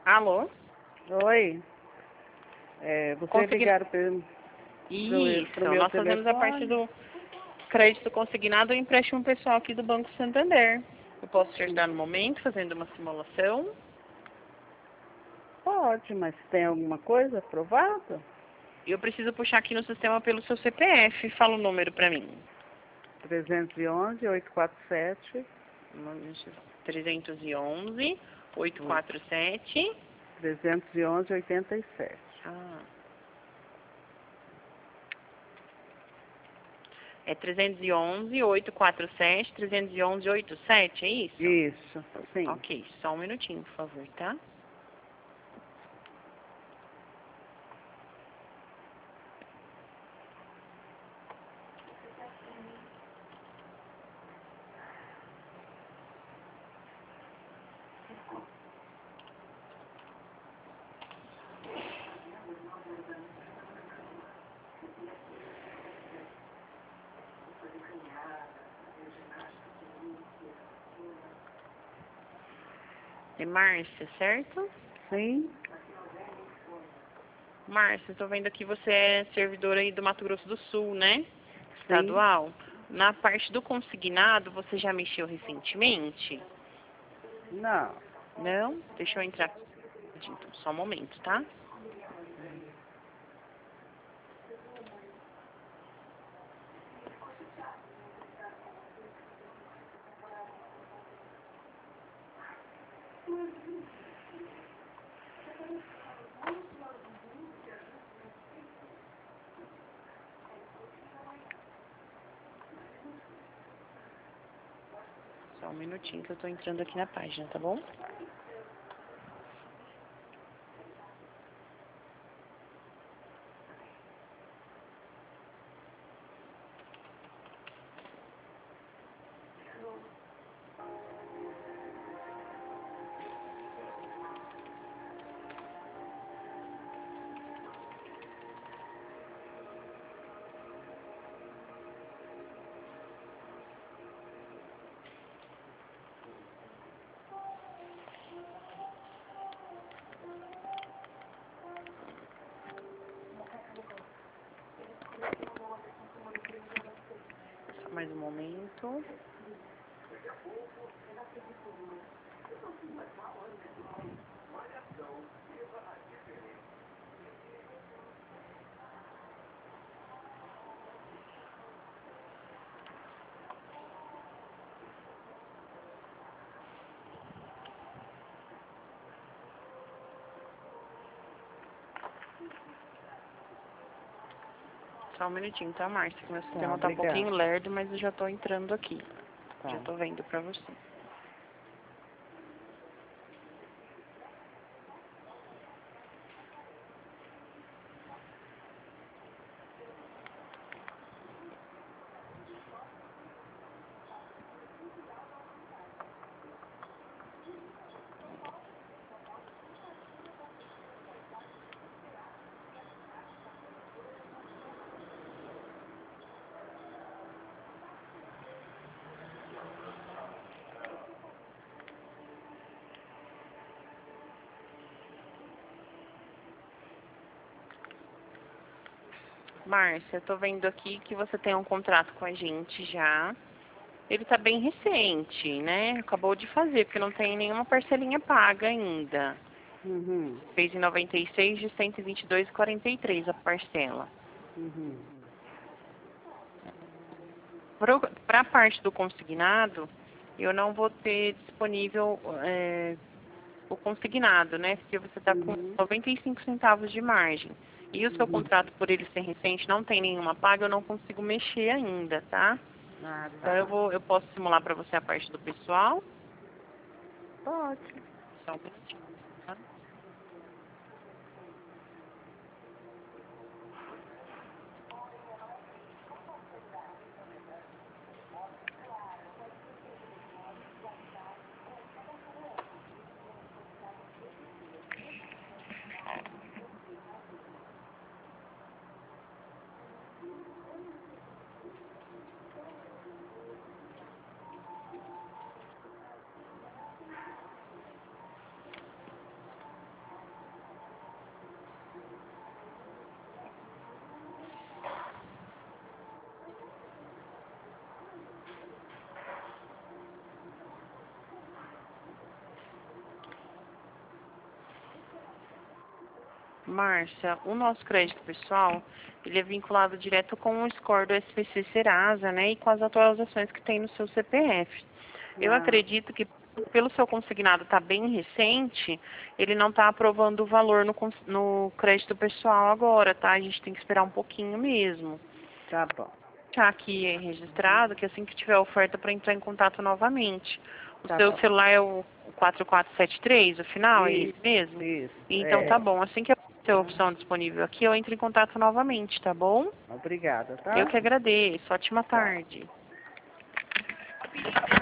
Alô? Oi. Você ligaram para Isso, o meu nós fazemos a parte telefone? do crédito consignado e empréstimo pessoal aqui do Banco Santander. Eu posso te ajudar no momento, fazendo uma simulação? Pode, mas tem alguma coisa aprovada? Eu preciso puxar aqui no sistema pelo seu CPF. Fala o número para mim. 311-847. 311 847. 311-87. Ah. É 311 847 311 87, é isso? Isso, sim. Ok, só um minutinho, por favor, tá? É Márcia, certo? Sim? Márcia, estou vendo aqui você é servidora aí do Mato Grosso do Sul, né? Sim. Estadual. Na parte do consignado, você já mexeu recentemente? Não. Não? Deixa eu entrar. Então, só um momento, tá? Só um minutinho que eu estou entrando aqui na página, tá bom? Só mais um momento. Só um minutinho, tá, Márcia? Que meu sistema tá um Obrigada. pouquinho lerdo, mas eu já tô entrando aqui. Tá. Já tô vendo pra você. Márcia, tô vendo aqui que você tem um contrato com a gente já. Ele tá bem recente, né? Acabou de fazer, porque não tem nenhuma parcelinha paga ainda. Uhum. Fez em 96 de 122,43 a parcela. Uhum. Para a parte do consignado, eu não vou ter disponível o consignado, né? Porque você está com Uhum. 95 centavos de margem. E o seu Uhum. contrato, por ele ser recente, não tem nenhuma paga, eu não consigo mexer ainda, tá? Ah, Então tá. eu posso simular para você a parte do pessoal. Pode. Só um minutinho, tá? Márcia, o nosso crédito pessoal, ele é vinculado direto com o score do SPC Serasa, né? E com as atualizações que tem no seu CPF. Eu Ah, acredito que, pelo seu consignado estar bem recente, ele não está aprovando o valor no crédito pessoal agora, tá? A gente tem que esperar um pouquinho mesmo. tá bom. Deixar aqui registrado que assim que tiver oferta para entrar em contato novamente. O Tá seu bom. celular é o 4473, o final, é Isso, esse mesmo? isso. Então tá É. bom, assim que ter a opção disponível aqui, eu entro em contato novamente, tá bom? Obrigada, Eu tá? que agradeço. Ótima Tchau. tarde.